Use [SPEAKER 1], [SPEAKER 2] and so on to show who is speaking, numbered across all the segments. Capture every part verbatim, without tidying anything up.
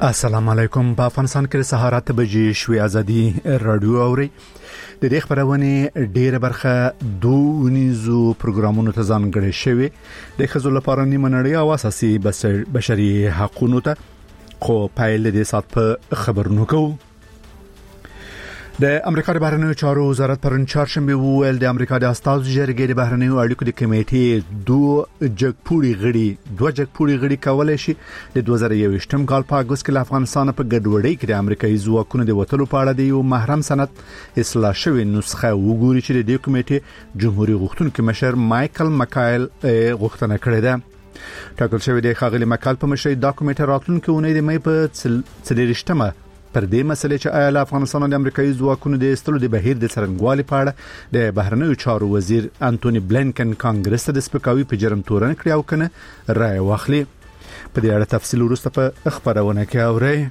[SPEAKER 1] السلام علیکم. په افغانستان کې سهار اته بجې شوې ازادي رادیو اوري د دې خبرونه ډیره برخه دوه نيزو پروګرامونو ته ځانګړې شوی د خزو لپاره نیمه نړۍ او اساسي بشري حقوقو ته خو پایل دې سات په خبرونو کو. د امریکا د بهرنیو چارو وزارت پرون چهارشنبه وویل د امریکا د استازو جرګې د بهرنیو اړیکو د کمیټې دوه جګپوري غړي دوه جګپوري غړي کولای شي د دوه زره یوویشتم کال په اگست کې د افغانستان په ګډوډۍ کې د امریکایي ځواکونو د وټلو په اړه د یو محرم سند اصلاح شوی نسخه وګوري چې د کمیټې جمهوریت غوښتونکو مشر مایکل مکایل غوښتنه کړې ده. ټاکل شوی د خاغلی مکال په مشرۍ دا کمیټه راتلونکي اونۍ د مې په څلورشتمه پر دې مسلې چې آیا افغانستان د امریکایي ځواکونو د استلو د بهیر د څرنګوالي په اړه د بهرنیو چارو وزیر انټونی بلینکن کانګرس ته د سپکاوي په جرم تورن کړی او کنه رائے واخلي. په دې اړه تفصیل وروسته په خبرونه کې اورئ.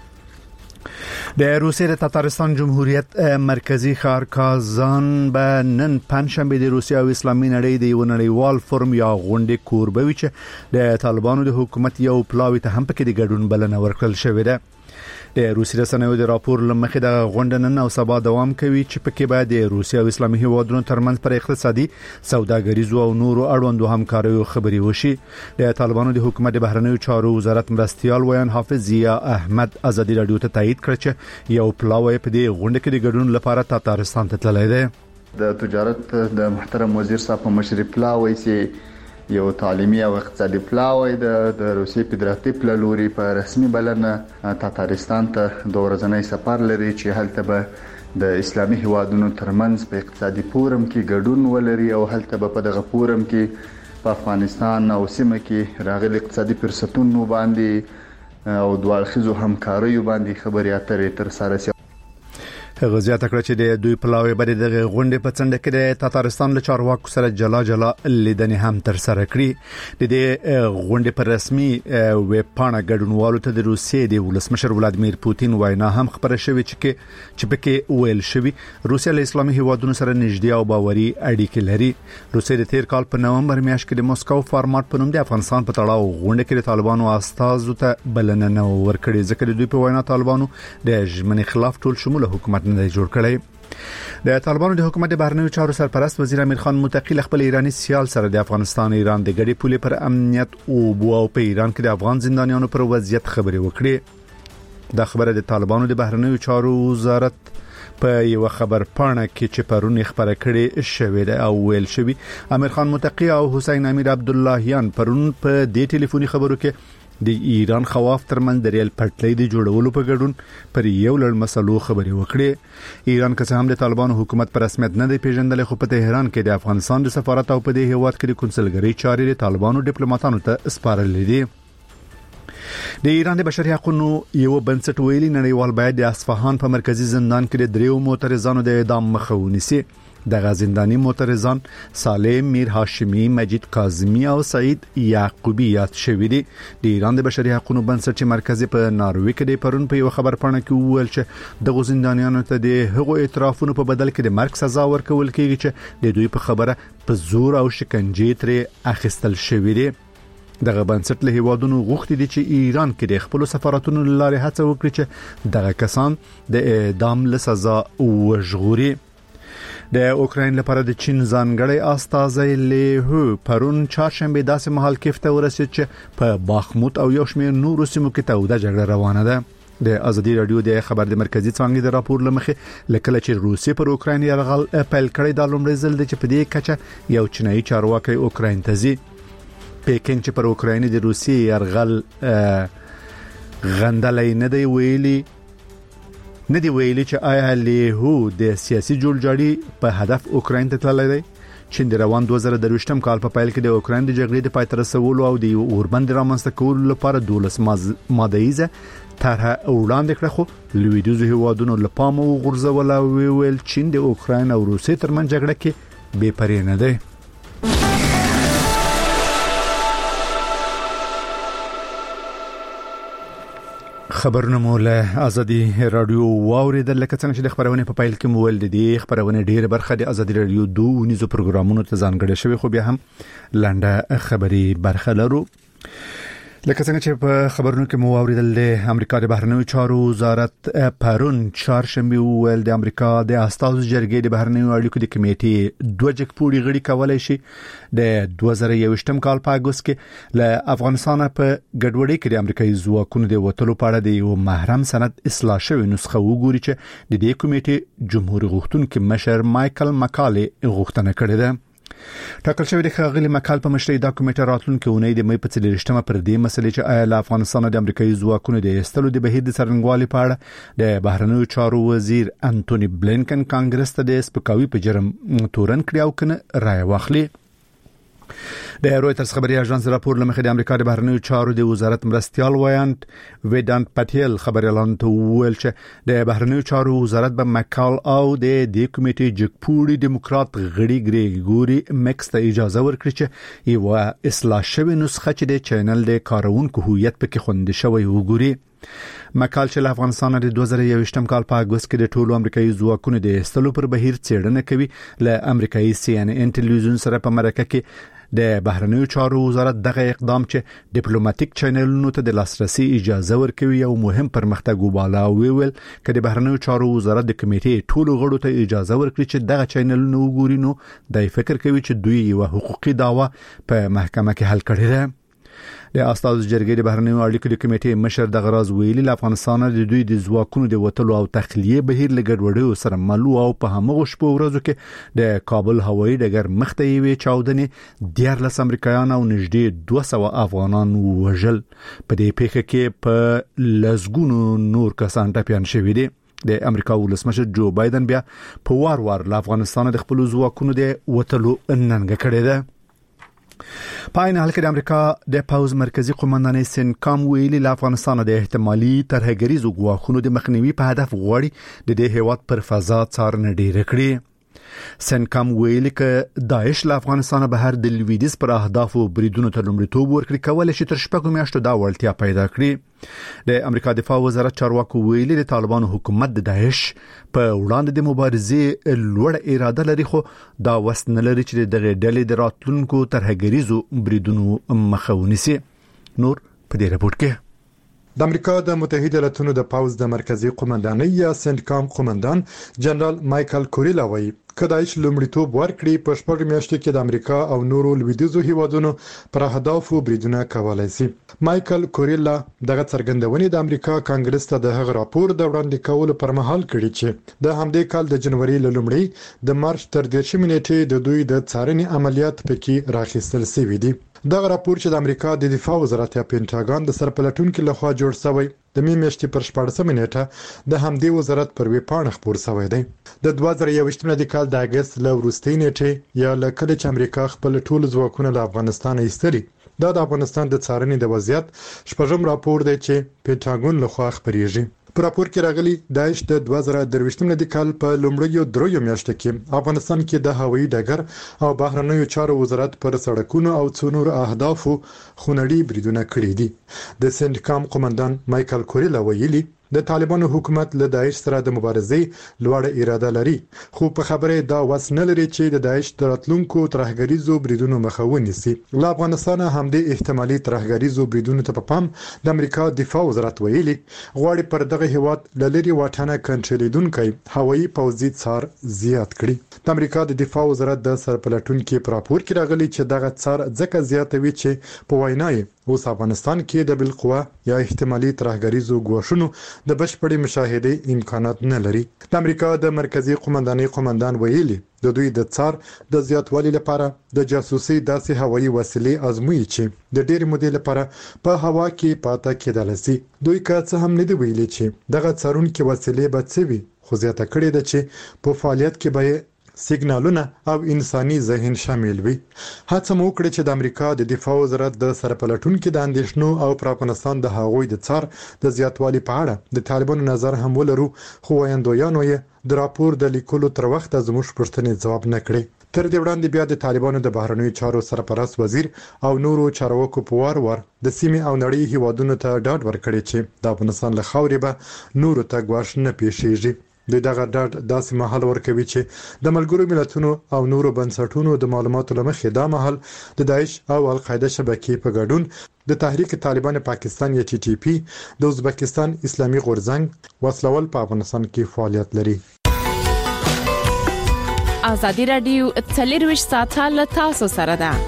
[SPEAKER 1] د روسیې د تاتارستان جمهوریت مرکزی ښار کازان به نن پنځشنبه د روسیې او اسلامي نړۍ د یو نړیوال فورم یا غونډې کوربوي چې د طالبانو د حکومت یو پلاوی ته هم پکې د ګډون بلنه ورکړل شوې ده. د روسي رسنیو د راپور لمخې د غونډه نن او سبا دوام کوي چې پکې به د روسي او اسلامي هیوادونو ترمنځ پر اقتصادي سوداګریزو او نورو اړوندو همکاریو خبري وشي. د طالبانو د حکومت د بهرنیو چارو وزارت مرستيال ویان حافظ ضیا احمد ازادي رادیو ته تایید کړ چې یو پلاوی په دې غونډه کې د ګډون لپاره تاتارستان ته تللی دی.
[SPEAKER 2] د تجارت د محترم وزیر صاحب په مشرۍ پلاوی چې یو تعلیمي او اقتصادي پلاوی د د روسي فدراتیو پلوري په رسمي بلنه تاتارستان ته د ورځنی سفر لري چې هلته به د اسلامي هیوادونو ترمنځ په اقتصادي فورم کې ګډون ولري او هلته به په دغه فورم کې په افغانستان او سیمه کې راغلي اقتصادي فرصتونو باندې او دوالخیزو همکاریو باندې خبرې اترې تر سره شي.
[SPEAKER 1] هغه زیاته کړ چې د دوی پلاوی بری د غونډې په څنډه کې د تاتارستان له چارواکو سره جلا جلا لیدنې هم تر سره کړې. د دې غونډې پر رسمي ویب پاڼه ګډونوالو ته د روسیې د ولسمشر ولادمیر پوتین وینا هم خبره شوې چې چې پکې ویل شوی روسیا له اسلامي هیوادونو سره نږدې او باوري اړیکې لري. روسیې د تیر کال په نومبر میاشت کې د موسکو فارمات په نوم د افغانستان په تړاو غونډه کې د طالبانو استازو ته بلنه نه ورکړې ځکه د دوی په وینا طالبانو د ژمنې خلاف ټول شموله حکومت نه جوړ کړی. د طالبانو د حکومت د بهرنیو چارو سرپرست وزیر امیر خان متقی خپل ایرانی سیال سره د افغانستان ایران د ګډي پولې پر امنیت او بو او په ایران کې د افغان زندانیانو پر وضعیت خبري وکړي. دا خبره د طالبانو د بهرنیو چارو وزارت په یو خبر پاڼه کې چې پرونی خبره کړې شوې ده او ویل شوی امیر خان متقی او حسین امیر عبد اللهیان پرون په دې ټلیفوني خبرو کې د ایران خواف ترمن د ریل پټلۍ د جوړولو په ګډون پر یو لړ مسلو خبرې وکړي. ایران که څه هم د طالبانو حکومت پر رسمیت نه دی پیژندل خو په تهران کې د افغانستان د سفارت او په دې هیواد کې د کنسلګری چارې د طالبانو ډیپلوماټانو ته سپارل دي. د ایران د بشري حقوقو یو بنسټ ویلي نړیوال باید د اصفهان په مرکزی زندان کې د دریو معترضانو د اعدام مخه ونیسي. د غزندانی معترضان سالم میر هاشمی، مجید کاظمی او سعید یعقوبی یاد شوی دي. د ایران د بشري حقوقو بنسټ چې مرکزی په ناروې کې د پرون په یو خبر پاڼه کې وویل چې د غزندانیانو ته د هغو اعترافونو په بدل کې د مرګ سزا ورکول کیږي چې د دوی په خبره په زور او شکنجې ترې اخیستل شوی دي. دغه بنسټ له هیوادونو غوښتي دي چې ایران کې د خپل سفارتونو لارې هڅه وکړي چې دغه کسان د اعدام له سزا وژغوري. د اوکراین لپاره د چین ځانګړی استازی لیهو پرون چهارشنبه داسې مهال کېفته ورسید چې په باخموت او یو شمېر نورو سیمو کې توده جګړه روانه ده. د ازادي رادیو د خبر د مرکزی څانګې د راپور لمخې لکه چې روسیې پر اوکراین یرغل پیل کړی د لومړي ځل د چې په دې کچه یو چینایي چارواکي اوکراین ته ځي. پیکینګ چې پر اوکراین د روسیې یرغل غندلای نه دی ویلي نه دی ویلي چې آیا لیهو د سیاسي جوړجاړي په هدف اوکراین ته تللی دی. چین د روان دوه زره درویشتم کال په پیل کې د اوکراین د جګړې د پای ته رسولو او د اوربند رامنځته کولو لپاره دولس مادهیزه طرحه وړاندې کړه خو لویدیځو هیوادونو له پامه وغورځول او ویل چین د اوکراین او روسیې ترمنځ جګړه کې بې پرې نه دی. خبرونه مو له ازادي رادیو واوریدل لکه څنګه چې د خبرونه په پایل کې مول دي خبرونه ډیره برخه د ازادي رادیو دوه نيزو پروګرامونو ته ځانګړې شوی خو بیا هم لنډه خبري برخه لرو. لکه څنګه چې په خبرونو کې مو اوریدل د امریکا د بهرنیو چارو وزارت پرون چهارشنبه ویل د امریکا د استازو جرګې د بهرنیو اړیکو د کمیټې دوه جګپوړي غړي کولای شي د دوه زره یوویشتم کال په اگست کې له افغانستان په ګډوډۍ کې د امریکایي ځواکونو د وټلو په اړه د یو محرم سند اصلاح شوی نسخه وګوري چې د دې کمیټې جمهور غوښتونکو مشر مايكل ماکالي غوښتنه کړې ده. ټاکل شوی د خاغلی مکال په مشرۍ د کمیټه راتلونکو اونۍ د مې په څلورشتمه پر دې مسلې چې آیا له افغانستان د امریکایي ځواکونو د ایستلو د بهیر د څرنګوالي په اړه د بهرنیو چارو وزیر انټونی بلینکن کانګرس ته د سپکاوي په جرم تورن کړی او کنه رائے واخلي. د رويټرز خبري اژانس راپور لمخې د امریکا د بهرنیو چارو د وزارت مرستيال وایانت ویدانت پټیل خبري اعلان ته ویل چې د بهرنیو چارو وزارت به مکال او د دې کمیټې جګپوړي دیموکرات غړي ګریګوري مکس ته اجازه ورکړي چې یو اصلاح شوی نسخه چې د چینل د کارونکو هویت پکې خوندې شوی وګوري. مکال چې له افغانستان د دوه زره یوویشتم کال په اگست کې د ټولو امریکایي ځواکونو د ایستلو پر بهیر څېړنه کوي له امریکایي سی ان ان ټلویزیون سره په مرکه کې د بهرنیو چارو وزارت دغه اقدام چې ډیپلوماټیک چینلونو ته د لاسرسي اجازه ورکوي یو مهم پرمختګ وباله ویل کله بهرنیو چارو وزارت د کمیټې ټولو غړو ته اجازه ورکړي چې دغه چینلونه وګوري نو د فکر کوي چې دوی یو حقوقي دعوه په محکمه کې حل کړي ده. د استازو جرګې د بهرنیو اړیکو د کمیټې مشر د غراز ویلي له افغانستان د دوی د ځواکونو د وټلو او تخلیه بهیر لګډوډیو سره ملو او په همغه شپه ورځو کې د کابل هوایي ډګر مخته یوي چاودنې دیارلس امریکایان او نږدې دوه سوه افغانان وژل. په دې پیښه کې په لزګونو نور کسان ټپيان شوي دي. د امریکا ولسمشر جو بایدن بیا په وار وار له افغانستان د خپل ځواکونو د وټلو ننګ کړی ده. پاین حال کې د امریکا د پاوز مرکزی قومندان سنکام ویلي له افغانستان د احتمالي ترهګریزو غواخونو د مخنیوي په هدف غوړي د دې هیواد پر فضا څارنه ډیره کړې. سنکام ویلي ک داعش له افغانستان بهر د لویدیز پر اهداف او بریدونو ته لومړیتوب ورکړي کول شي تر شپږو میاشتو دا وړتیا پیدا کړي. د امریکا دفاع وزارت چارواکو ویلي د طالبانو حکومت د داعش په وړاندې د مبارزې لوړ اراده لري خو دا وسن لري چې دغه ډلې د راتلونکو ترهګریزو بریدونو مخه ونیسي. نور په دې رپورت کې
[SPEAKER 3] د امریکا د متحده ایالاتونو د پاوز د مرکزی قومندانۍ یا سنټکام قومندان جنرال مايكل کوريلا وایي کداش لومړیتوب ورکړي په شپږ میاشتو کې د امریکا او نورو لویدیزو هیوادونو پر اهدافو بریدونه کولای شي. مايكل کوريلا دغه څرګندونې د امریکا کانګرس ته د هغه راپور د وړاندې کولو پر مهال کړي چې د همدې کال د جنوري لومړی د مارچ تر دیرشمې نیټې د دوی د څارنې عملیات پکې راخیستل شوی دي. دغه راپور چې د امریکا د دفاع وزارت یا پینټاګان د سرپلټونکو لخوا جوړ شوی د می میاشتې پر شپږمه نیټه د همدې وزارت پر ویب پاڼه خبر شوی دی. د دوه زره یوویشتم د کال د اگست له وروستۍ نیټې یا لکه چې امریکا خپل ټول ځواکونه له افغانستان ایستلي دا د افغانستان د څارنې د وضعیت شپږم راپور دی چې پینټاګون لخوا خبريږي. په راپور کې راغلي داعش د دوه زره درویشتم د کال په لومړیو دریو میاشتو کې افغانستان کې د هوایي ډګر او بهرنیو چارو وزارت پر سړکونو او څونور اهدافو خونړي بریدونه کړي دي. د سنټکام قومندان مايكل کوريلا ویلي د طالبانو حکومت له داعش سره د مبارزې لوړه اراده لري خو په خبره دا وس نه لري چې د داعش د راتلونکو ترهګریزو بریدونو مخه ونیسي. له افغانستان هم د احتمالي ترهګریزو بریدونو ته په پام د امریکا دفاع وزارت ویلي غواړي پر دغه هیواد لری واټانه کنټرولېدونکي هوایي پوځي څار زیات کړي. د امریکا د دفاع وزارت د سرپلټونکو په راپور کې راغلي چې دغه څار ځکه زیاتوي چې په وینای اوس افغانستان کې د بالقوه یا احتمالي ترهګریزو غوښنو د بشپړې مشاهده امکانات نه لري. د امریکا د مرکزی قومندانۍ قومندان ویلي د دوی د څار د زیاتوالي لپاره د جاسوسي داسې هوایي وسیلې ازموي چې د ډېر مودې لپاره په هوا کې پاتې کېدل شي. دوی که څه هم نه دی ویلي چې دغه څارونکو وسیلې به څه وي خو زیاته کړې ده چې په فعالیت کې به سیګنالونه او انساني ذهن شامل وي. هڅه مو وکړه چې د امریکا د دفاع وزارت د سرپلټونکو د اندېښنو او پر افغانستان د هغوی د څار د زیاتوالي په اړه د طالبانو نظر هم ولرو خو وایندویانو یې د راپور د لیکلو تر وخت زموږ پوښتنې ځواب نه کړي. تر دې وړاندې بیا د طالبانو د بهرنیو چارو سرپرست وزیر او نورو چارواکو په وار وار د سیمې او نړۍ هیوادونو ته ډاډ ورکړي چې د افغانستان له خاورې به نورو ته ګواښ نه پیښیږي. د دغه ډاډ داسې مهال ورکوي چې د ملګرو ملتونو او نورو بنسټونو د معلوماتو لمخې دا مهال د داعش او القاعده شبکې په ګډون د تحریک طالبان پاکستان یا ټي ټي پی د ازبکستان اسلامي غورځنګ وسلول په افغانستان کې فعالیت لري.
[SPEAKER 4] ازادي رادیو څلرویشت ساعته له تاسو سره ده.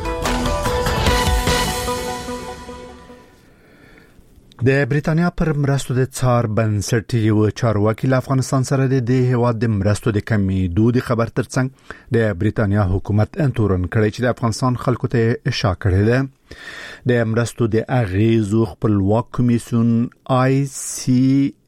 [SPEAKER 1] د بریتانیا پر مرستو د څار بنسټ یو چارواکي له افغانستان سره د دې هواد د مرستو د کمیدو د خبر ترڅنګ د بریتانیا حکومت انتورن کړی چې د افغانستان خلکو ته اشاره کړې ده. د مرستو د اغیزو خپلواک کمیسیون آی سی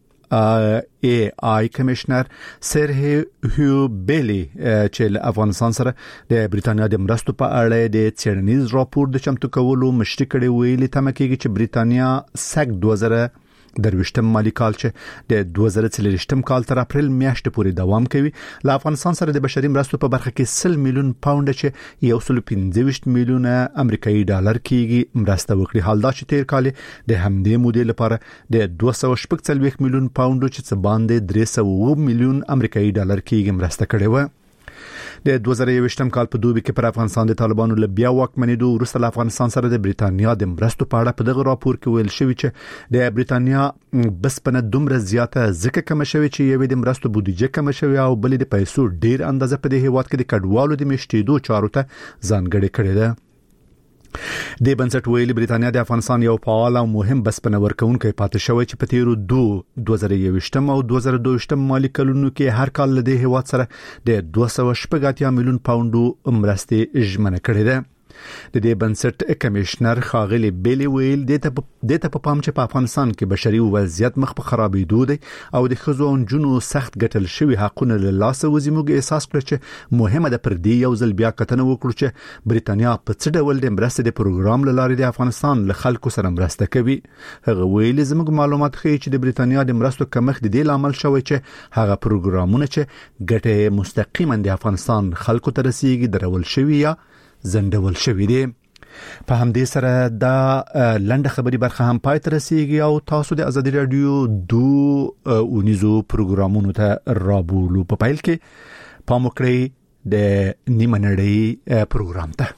[SPEAKER 1] ای آی کمشنر سر هیو بیلی چې افغانستان سره د بریتانیا د مرستو په اړه د څېړنیز راپور د چمتو کولو مشري کړي ویلي تمه کېږي چې بریتانیا سګ دوه زره درويشتم مالی کال چې د دوه زره څلوېښتم کال تر اپریل میاشتې پورې دوام کوي له افغانستان سره د بشري مرستو په برخه کې سل میلیون پاوند چې یو سل پنځه ویشت میلیونه امریکایي ډالر کېږي مرسته وکړي. حال دا چې تیر کال د همدې مودې لپاره د دوه سوه شپږ څلوېښت میلیون پاوند چې څه باندې درې سوه میلیون امریکایي ډالر کېږي مرسته کړې و. د دوه زره یوویشتم کال په دوبي کې پر افغانستان د طالبانو له بیا واکمنېدو وروسته له افغانستان سره د بریتانیا د مرستو په اړه په دغه راپور کې ویل شوی چې د بریتانیا بسپنه دومره زیاته ځکه کم شوی چې یوې د مرستو بودیجه کم شوی او بلې د پیسو ډیر اندازه په دې هیواد کې د کډوالو د میشتېدو چارو ته ځانګړې کړې ده. د بنسټ ویلي بریتانیا د افغانستان یو فعال او مهم بسپنه ورکونکي پاتې شوی چې په تیرو دوه زره یوویشتم او دوه زره دوه ویشتم مالی کلونو کې هر کال له دې هیواد سره د دوه سوه شپږ اتیا میلیون پاوندو مرستې ژمنه کړې ده. د دې بنسټ کمشنر خاغلی بیلی ویل د ته په پام چې په افغانستان کې بشري وضعیت مخ په خرابېدو دی او د ښځو او نجونو سخت ګټل شوی حقونه له لاسه وځي. موږ احساس کړ چې مهمه ده پر دې یو ځل بیا کتنه وکړو چې بریتانیا په څه ډول د مرستې د پروګرام له لارې د افغانستان له خلکو سره مرسته کوي. هغه ویل زموږ معلومات ښیي چې د بریتانیا د مرستو کمښت د دې لامل شوی چې هغه پروګرامونه چې ګټه مستقیما د افغانستان خلکو ته رسیږي درول شوی یا زندول شوی دی. په همدې سره دا لنډه خبري برخه هم پای ته رسیږي او تاسو د ازادي رادیو دو اونیزو پروګرامونو ته رابولو په پایل کې پام وکړئ د نیمه نړۍ پروګرام ته.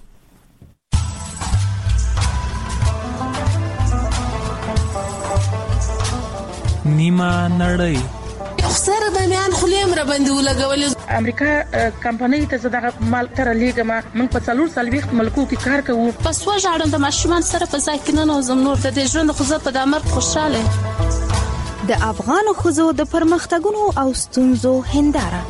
[SPEAKER 5] نیمه نړۍ
[SPEAKER 6] سره د میان خلیم را باندې ولګول.
[SPEAKER 7] امریکا کمپنۍ ته زداغه مال تر لیګما من په څلور سلويخت ملکو کې کار کوو.
[SPEAKER 6] پس و ژړم د ماشومان سره په ځای کې نه نوزم نور د ژوند خو زه په دمر خوشاله.
[SPEAKER 8] د افغان خزو د پرمختګونو او ستونزو هنداره.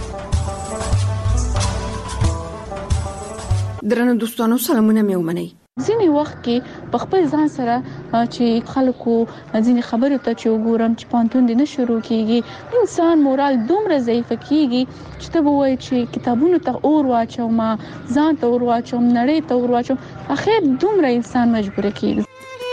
[SPEAKER 9] درنو دوستانو سلامونه مې ومنئ.
[SPEAKER 10] ځینې وخت کې په خپل ځان سره چې خلکو ځینې خبرو ته چې وګورم چې پانتون دي نه شروع کیږي انسان مورال دومره ضعیف کیږي چې ته وایي چې کتابونو ته اور واچوم ځان ته اور واچوم نړۍ ته اور واچوم اخر دومره انسان مجبور کیږي.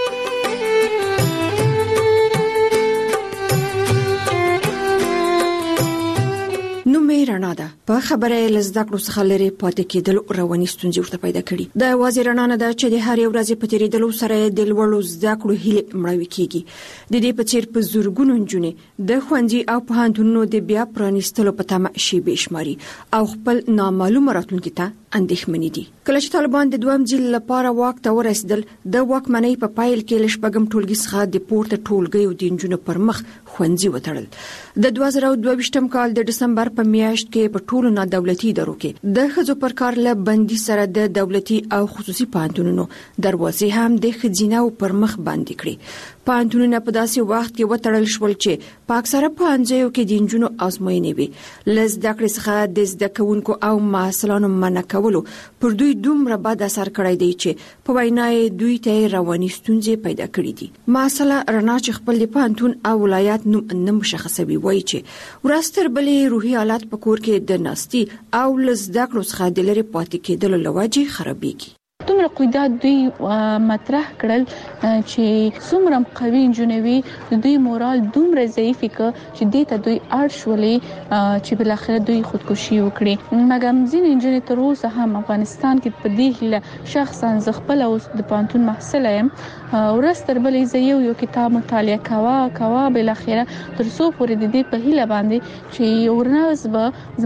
[SPEAKER 9] نو مې رڼا ده په خبره لزده کړو څخه لري پاتې کېدل رواني ستونزې ورته پیدا کړي. د وازی رڼا نه ده چې د هر یو ورځې په تیریدلو سره د لوړو زده کړو هیله مړوي کیږي. د دې په څیر په زورګونو نجونې د خوندي او پوهنتونونو د بیا پرانیستلو په تمه شي بشماري او خپل نامعلومه راتلونکي ته اندېښمنې دي. کله چې طالبان د دوام ځل لپاره واک ته ورسېدل د واکمنۍ په پایل کې لشپګم ټولګي څخه د پورته ټولګي او د انجونو پر مخ خوندي وتړل. د دوه زره دوه ویشتم کال د دسمبر په میاشت کې په ټولو نه دولتي ادارو کې د خځو پر کار له بندي سره د دولتي او خصوصي پوهنتونونو دروازې هم د خځینه او پر مخ باندې کړې. پوهنتونونه په داسې وخت کې وتړل شول چې په اکثره پوهنځیو کې د انجونو ازموینې وي. لز د کړې څخه د زده کوونکو او محصلانو منع کولو پر دوی دومره بد اثر کړی دی چې په وینای دوی ته رواني ستونزې پیدا کړې دي. مسله رڼا چې خپل د پوهنتون او ولایت نوم نه مشخصوي وایي چې ورستر بلې روحي حالت په کور کې د ناستي او لز د کړو څخه د لري پاتې کېدل لوجه خرابېږي.
[SPEAKER 10] دومره قیدات دوی مطرح کړل چې څومره قوي جنوي دوی مورال دومره ضعیف ک چې دې ته دوی اړ شولې چې بل اخر دوی خودکشي وکړي. مګر ځینې انجنیر تر اوسه هم افغانستان کې په دې هله شخصا ز خپل اوس د پانتون محصل یم ورستر بلې ز یو یو کتاب مطالعه کاوه کاوه بل اخر تر څو پورې د دې په هله باندې چې ورناز به